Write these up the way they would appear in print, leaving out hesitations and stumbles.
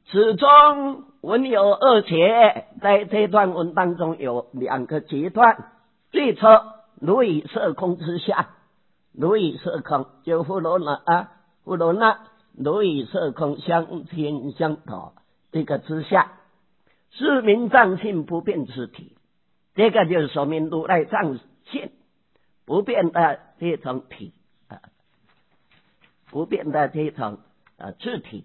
此中文有二节，在这段文当中有两个阶段。最初如以色空之下，如以色空就胡罗那如以色空相天相投，这个之下是名藏性不变之体，这个就是说明如来藏性不变的这种体，不变的这种自体。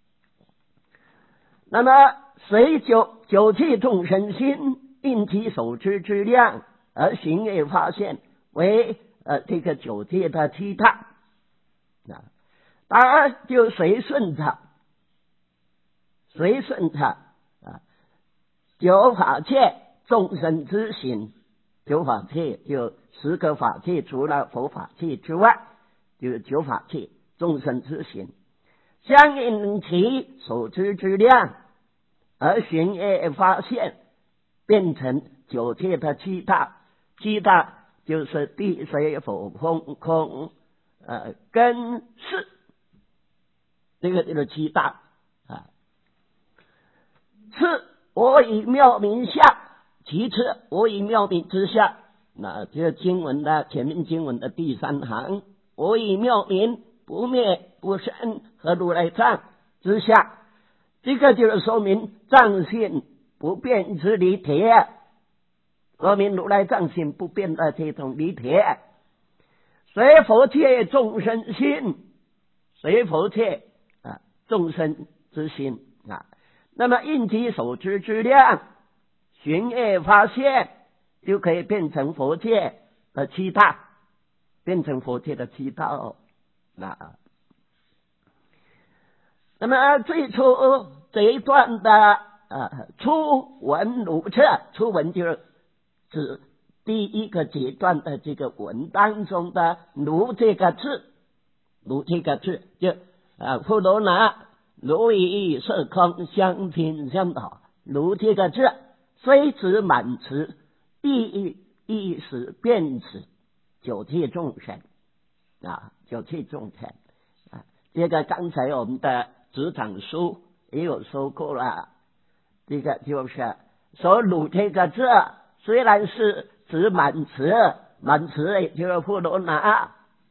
那么随九气众生心应其所知之量而行业发现为这个九界的七大，当然就随顺它九法界众生之行。九法界就10个法界，除了佛法界之外，就是九法界众生之行，相应其所知之量而行业发现，变成九界的七大。七大就是地水火风空根识，这个就是七大啊。次我以妙明下，其次我以妙明之下，那这经文的前面经文的第3行，我以妙明不灭不生和如来藏之下，这个就是说明藏性不变之离铁，说明如来藏性不变的这种离铁。随佛界众生心，随佛界众生之心那么应其所知之量寻业发现，就可以变成佛界的七大，变成佛界的七大那么最初这一段的初闻如彻，初闻就是指第一个阶段的这个文当中的如这个字，就富罗那如以色空相天相投，如这个字虽指满词，意思便指九界众生九界众生这个刚才我们的职场书也有说过了，这个就是说如这个字虽然是指满词也就是富罗那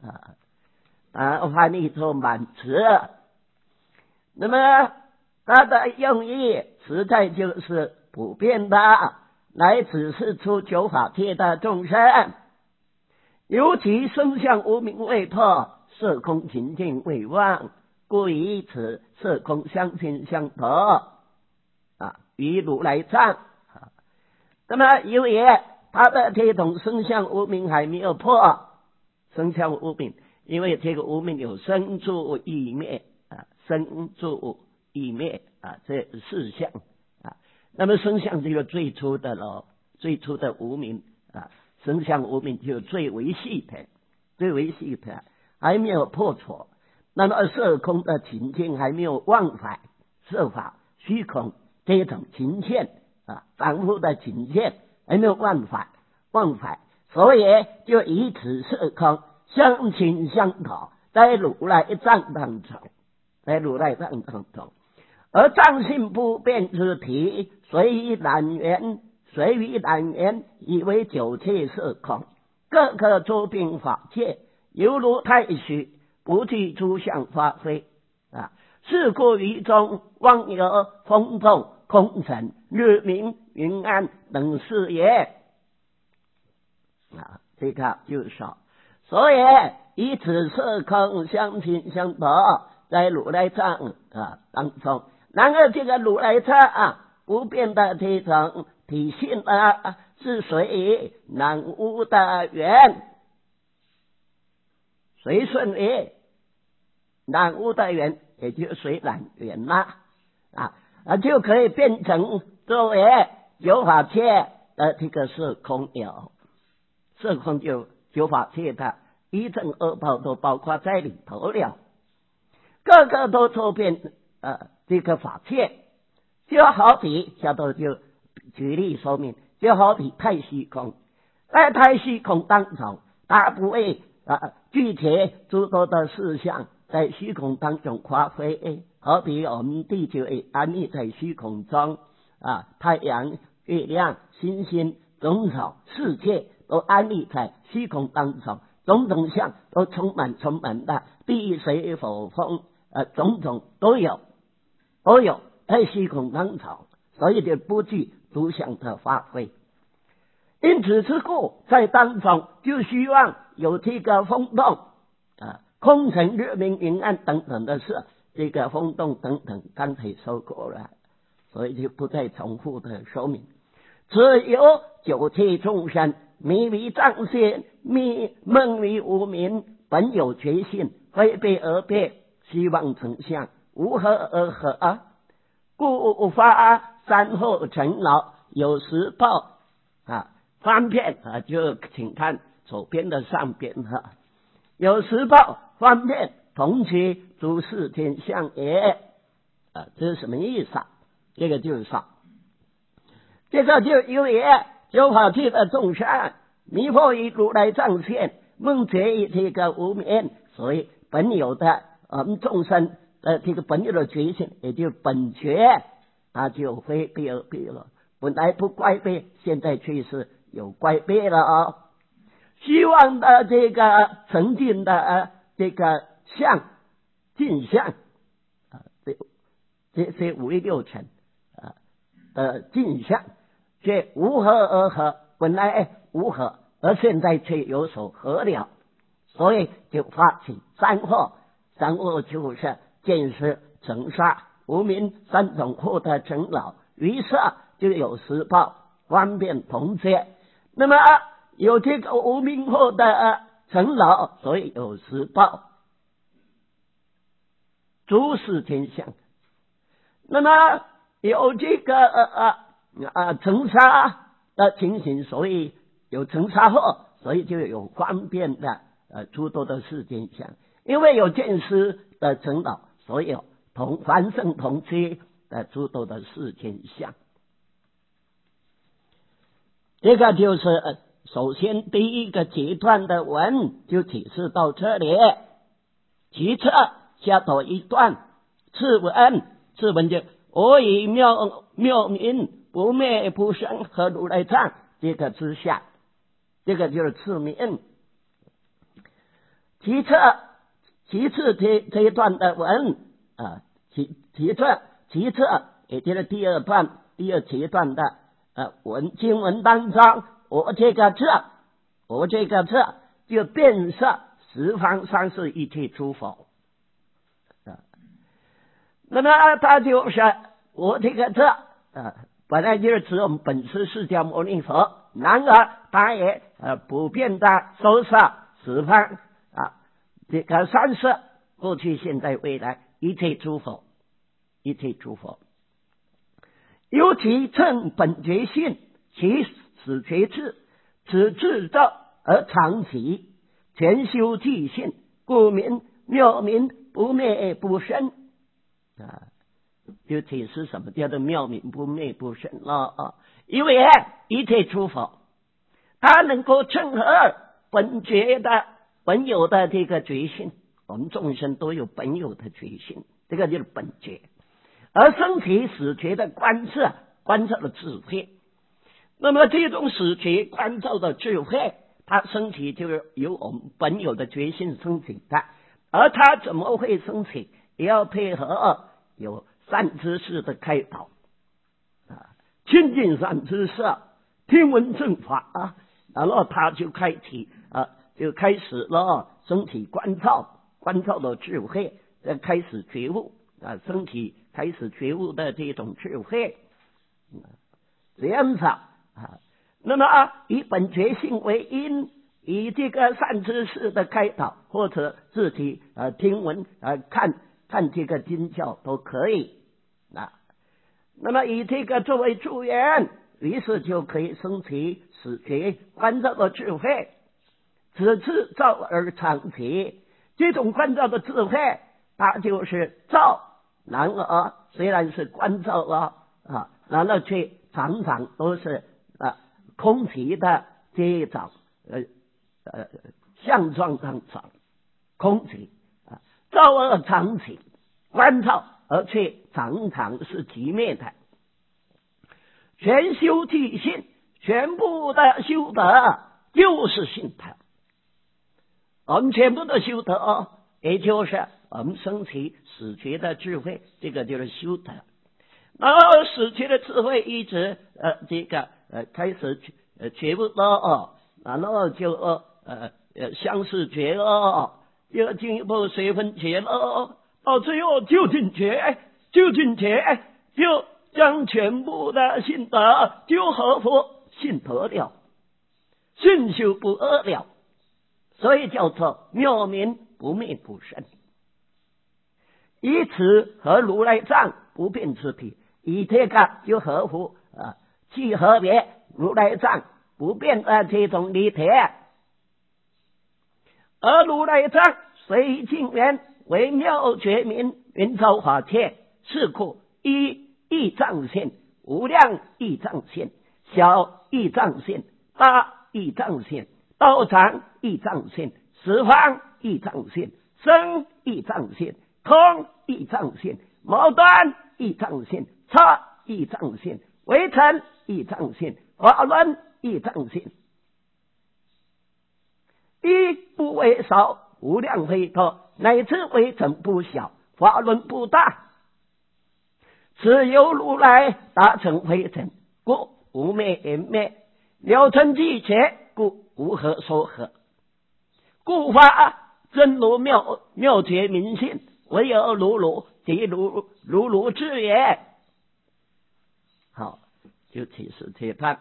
翻译成满词，那么它的用意实在就是普遍的，来指示出九法界的众生，尤其声相无明未破，色空情境未忘，故以此色空相天相投与如来藏那么因为他的这种声相无明还没有破，声相无明，因为这个无明有生住异灭生住异灭这四相那么声相这个最初的无明声相无明就最维系的还没有破除，那么色空的情境还没有忘返，色法虚空这种情境反复的情境还没有忘返，所以就以此色空相亲相投，在如来藏当中，而藏性不变之体，随于染缘以为九界色空，各个周边法界犹如太虚，不具诸相发挥是故于中妄有风动空尘日明云安等事也这个就是说，所以以此色空相亲相投，在如来藏当中，然而这个如来藏不变的这种体性是随染污的缘，随顺于染污的缘，也就是随染缘就可以变成作为九法界的这个色空有，色空就九法界的一正二报都包括在里头了，个个都周遍这个法界，就好比小豆就举例说明，就好比太虚空，在太虚空当中，它不会具体诸多的事项在虚空当中发挥好比我们地球也安立在虚空中太阳、月亮、星星、种种世界都安立在虚空当中，种种相都充满的地水火风种种都有在虚空当中，所以就不具独相的发挥。因此之故，在当中就希望有这个风动空城日明云暗等等的事，这个风动等等刚才说过了，所以就不再重复的说明。只有九切众生迷迷障现，梦迷无明，本有觉性，非别而别，希望成相，无合而合故发三后成老，有时报方便就请看左边的上边有时报方便同其诸事天相也这是什么意思这个就是说，这个就因为九法界的众生迷惑于如来藏现，梦觉于这个无明，所以本有的我们众生的这个本有的觉性，也就是本觉就非别而别了，本来不乖别，现在却是有乖别了希望的这个沉静的这个相镜像这五欲六尘的镜像却无合而合，本来无合，而现在却有所合了，所以就发起三惑。三惑就是见识、成杀、无明三种惑的成老，于是就有时报方便同觉。那么有这个无明惑的成老，所以有时报诸事天相。那么有这个成杀的情形，所以有成杀惑，所以就有方便的诸多的世间相。因为有见识的成老，所以有同凡圣同居的诸多的世间相。这个就是首先第一个阶段的文就解释到这里，其次下头一段次文就我以妙明不灭不生和如来藏这个之下，这个就是次名。其次这一段的文其次也就是第二阶段的经文当中，我这个就变色十方三世一切诸佛那么他就是我这个本来就是指我们本师释迦牟尼佛，然而他也普遍的收摄十方这个三世过去现在未来一切诸佛，尤其称本觉性，其始觉智，此智照而常起，全修寂性，故名妙明不灭不生就解释什么叫做妙明不灭不生了因为一切诸佛他能够称合本觉的本有的这个觉性，我们众生都有本有的觉性，这个就是本觉，而生起始觉的观照的智慧。那么这种始觉观照的智慧，它升起就是由我们本有的觉性升起的，而它怎么会升起，也要配合有善知识的开导亲近善知识，听闻正法然后他就开始了升起观照的智慧，开始觉悟升起开始觉悟的这种智慧这样子那么以本觉性为因，以这个善知识的开导，或者自己听闻看这个经教都可以那么以这个作为助缘，于是就可以升起始觉观照的智慧，此智照而常起。这种观照的智慧，它就是照，然而虽然是观照然而却常常都是空寂的这种相状当中空寂照而常起，观照而且常常是极灭的。全修体性，全部的修德就是信德。我们全部的修德，也就是我们升起始觉的智慧，这个就是修德。然后始觉的智慧一直开始觉悟了，然后就相似觉了，又进一步随分觉了，到最后究竟觉，就将全部的信德就合乎信德了，信修不二了，所以叫做妙明不灭不生。以此和如来藏不变之体，以这个就合乎契合别如来藏不变的这种理体。而如来藏随境缘为妙觉明云超法界，是故一义藏性、无量义藏性、小义藏性、大义藏性、道场义藏性、十方义藏性、生义藏性、空义藏性、矛端义藏性、差义藏性、为尘义藏性、法轮义藏性，一不为少，无量非多，乃至为尘不小，法轮不大，只有如来达成非尘，故无灭言灭，了成寂切，故无何说何。故法真如妙觉明性，唯有如即如之也。好，就启示这段。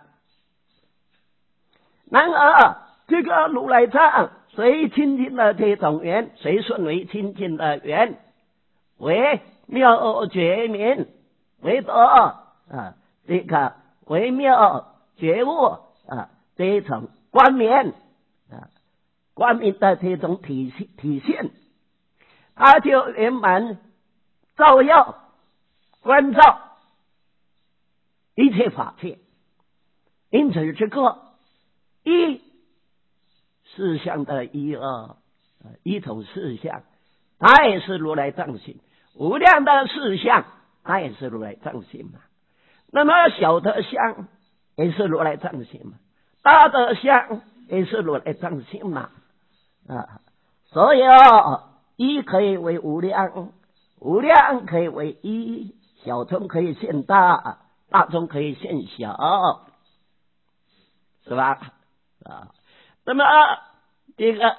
然而这个如来藏随亲近的这种缘，随顺为亲近的缘，为妙觉明，为德这个为妙觉悟这一种光明光明的这种体现，它就圆满照耀关照一切法界。因此这个一事项的一种事项，它也是如来藏性；无量的事项，它也是如来藏性嘛。那么小的相也是如来藏性嘛，大的相也是如来藏性嘛。所以一可以为无量，无量可以为一，小中可以现大，大中可以现小，是吧？那么这个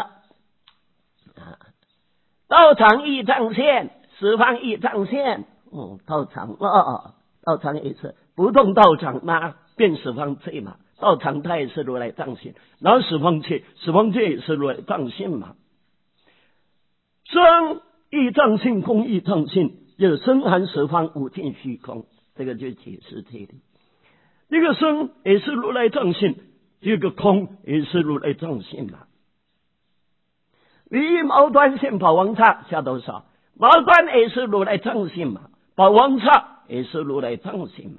道场义藏现，十方义藏现，道场道场也是不动道场嘛，变十方界嘛，道场它也是如来藏性，然后十方界也是如来藏性嘛。生义藏性，空义藏性，有生含十方无尽虚空，这个就解释这里。这个生也是如来藏性，这个空也是如来藏性嘛。离毛端现法王刹下多少？毛端也是如来藏性嘛，法王刹也是如来藏性嘛。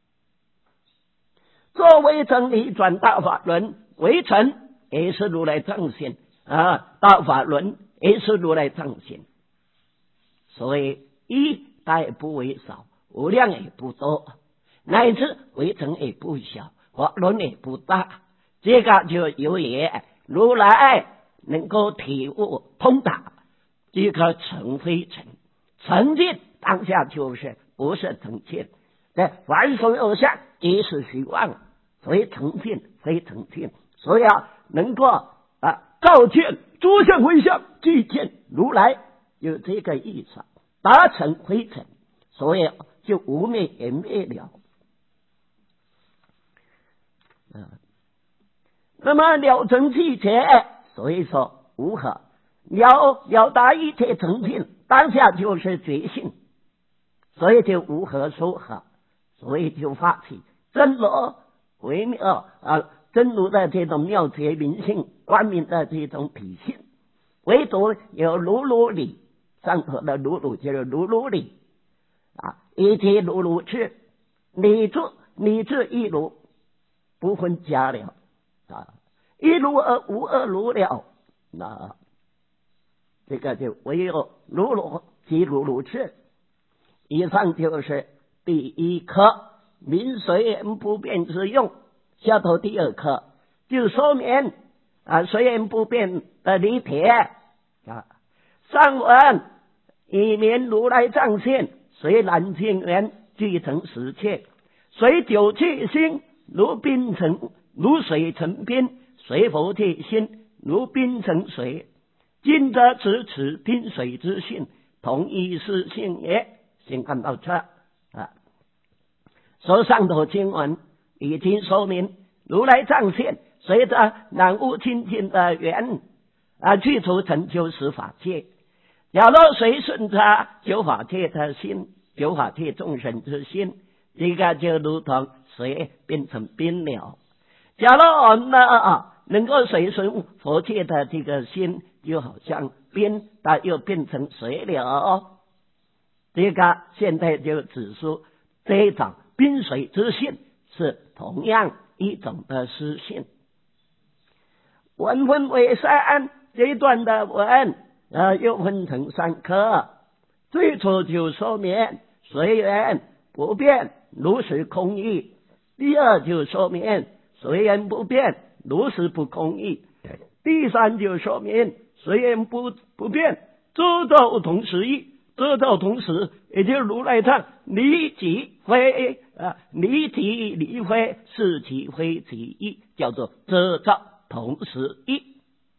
作为真理转大法轮，为尘也是如来藏性大法轮也是如来藏性。所以一它也不为少，无量也不多，乃至为尘也不小，法轮也不大。这个就有也如来能够体悟通达，这个成非成，成尽当下就是不是成尽，凡所有相皆是虚妄，所以成尽非成尽，所以能够照见诸相非相，即见如来，有这个意思，达成非成，所以就无灭言灭了。那么了成寂切，所以说无何了达一切成尽，当下就是觉性，所以就无何说何，所以就发起真如为妙真如的这种妙觉明性光明的这种体性，唯独有如理，上头的如就是如理以及如智，理智一如，不分家了一如而无二如了，这个就唯有如即如智。 以上就是第一课，名随缘不变之用。下头第二课就说明随缘不变的理解上文以名如来藏性，随南境缘，俱成实切，随九气心，如冰成如水成冰，随佛界心，如冰成水。今则此冰水之性，同一是性也。先看到这说上头经文已经说明如来藏性随着南无清净的缘去除成就十法界。假如随顺着九法界的心，九法界众生之心，这个就如同水变成冰了。假如我们能够随顺佛界的这个心，就好像冰，它又变成水了。这个现在就指出这种冰水之性是同样一种的实性。文分为三，这一段的文又分成三课。最初就说明随缘不变，如实空义。第二就说明随缘不变，如实不空义。第三就说明随缘不变，周到同时义。周到同时，也就是如来藏离即非离即离非，是即非即义，叫做周到同时义。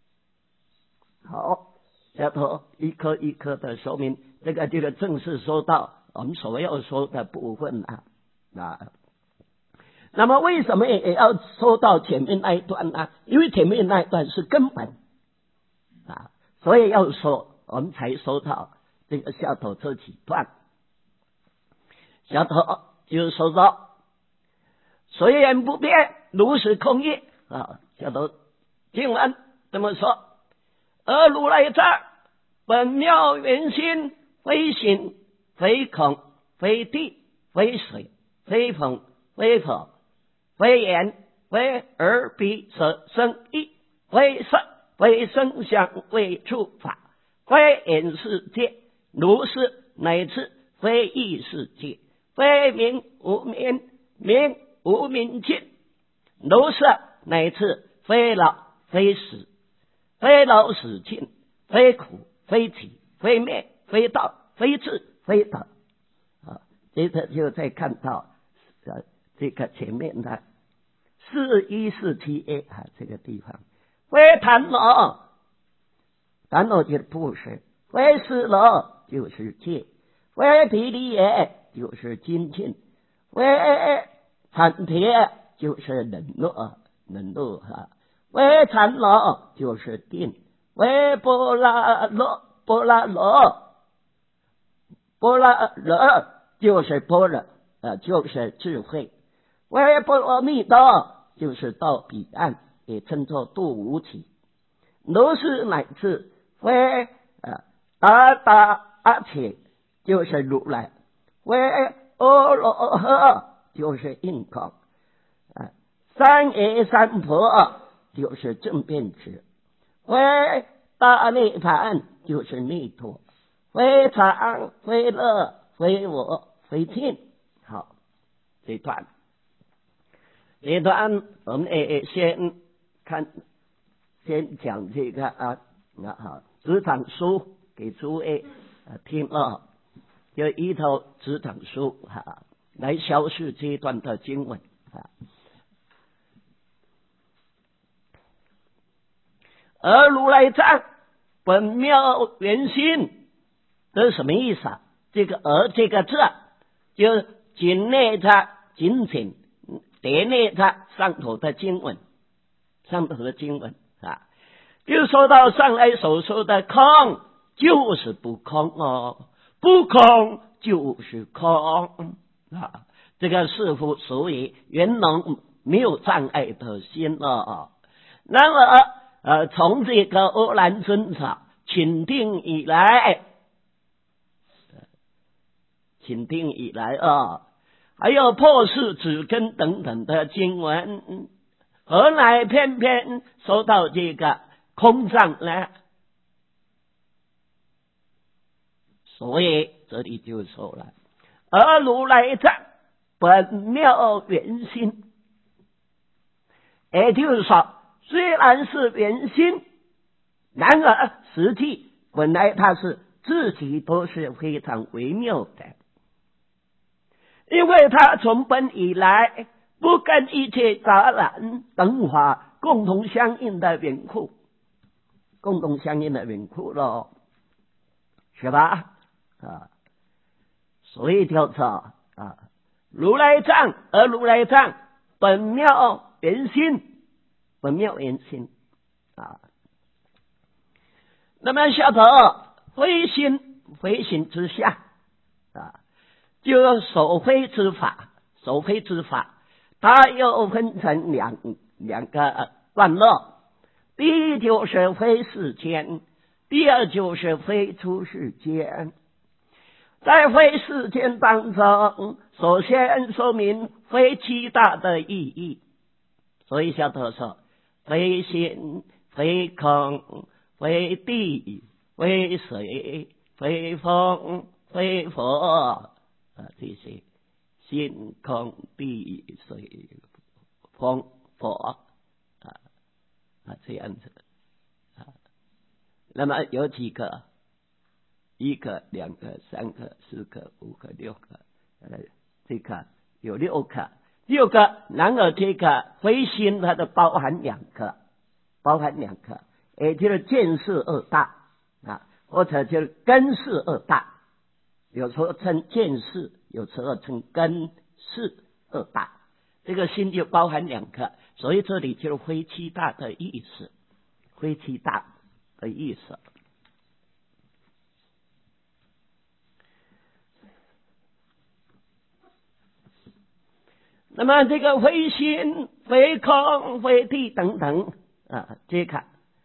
好，下头一颗一颗的说明，这个正式说到我们所要说的部分那么为什么也要说到前面那一段呢？因为前面那一段是根本所以要说，我们才说到这个下头这几段。下头就是说到随缘不变，如实空义下头经文这么说：而如来藏本妙圆心，非形非空非地非水非风非火非言非耳鼻舌身意，非色非声香非触法，非眼世界，如是乃至非意世界，非名无名，名无名尽，如是乃至非老非死，非老死尽，非苦非体，非灭非道，非智非等接着就再看到这个前面的4147A 这个地方，非檀罗，檀罗就是布施，非施罗就是戒，非毗梨耶就是精进，非产铁就是忍辱非禅罗就是定，非波拉罗就是般若就是智慧，非波罗蜜多就是到彼岸，也称作度无体，如是乃至非达阿切就是如来，非阿罗诃就是应空，三耶三婆就是正遍知，非大涅盘就是弥陀，非常非乐非我非听。好，这段我们先讲这个职场书给诸位听就依头职场书来消释这一段的经文而如来藏本妙圆心，这是什么意思这个这个字就紧内它紧叠内它上头的经文就说到上来所说的空就是不空不空就是空这个是乎属于圆融没有障碍的心那么从这个阿难尊者请定以来还有破世指根等等的经文，何来偏偏说到这个空藏呢？所以这里就说了， 而如来藏本妙圆心。也就是说，虽然是圆心，然而实际本来它是自己都是非常微妙的，因为它从本以来不跟一切杂染等法共同相应的缘故，共同相应的缘故咯，是吧？所以叫做如来藏，而如来藏本妙圆心，本妙圆心那么下头非心，非心之下就所非之法，所非之法，它又分成两个段落。第一就是非世间，第二就是非出世间。在非世间当中，首先说明非七大的意义，所以下头说非心，非空，非地，非水，非风，非佛这些心空地水风佛这样子那么有几个？一个、两个、三个、四个、五个、六个，这个有六个，然而这个非心它的包含两个，也就是见识二大或者就是根识二大，有时候称见识，有时候称根识二大，这个心就包含两个，所以这里就是非七大的意思，非七大的意思。那么这个非心、非空、非地等等这个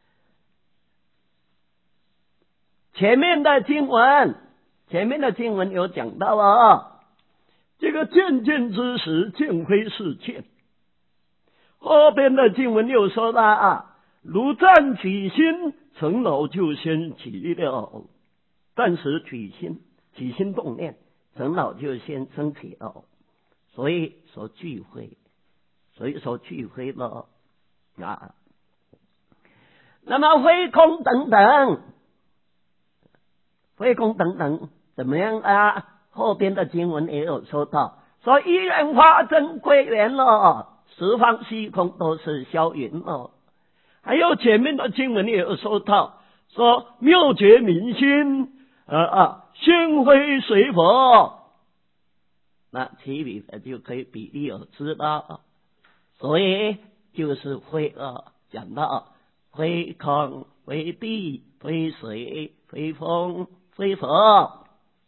前面的经文有讲到这个见之时，见非是见。后边的经文又说了如暂起心，尘劳就先起了。暂时起心动念，尘劳就先升起了。所以说聚会了那么非空等等怎么样后边的经文也有说到，说一人法真归元了，十方虚空都是消云了。还有前面的经文也有说到，说妙觉明心心非随佛，那其余的就可以比例而知了。所以就是非讲到非空、非地、非水、非风、非佛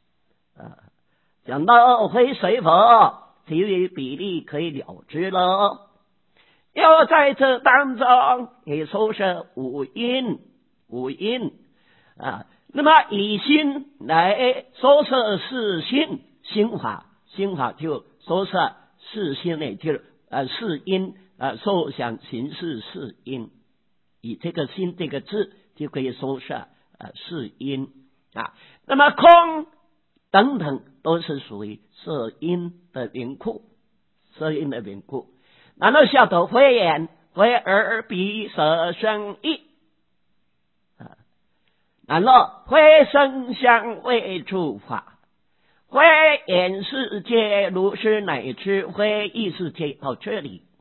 讲到非水佛，其余比例可以了知了。要在这当中也说是五音那么以心来说是四心法就说是四心呢，就是四因受想行识四因，以这个心这个字就可以说是四因那么空等等都是属于色因的缘故，然后下头非眼、非耳、鼻、舌、身、意然后非声香味触法，非眼世界如是乃至非意世界，到这里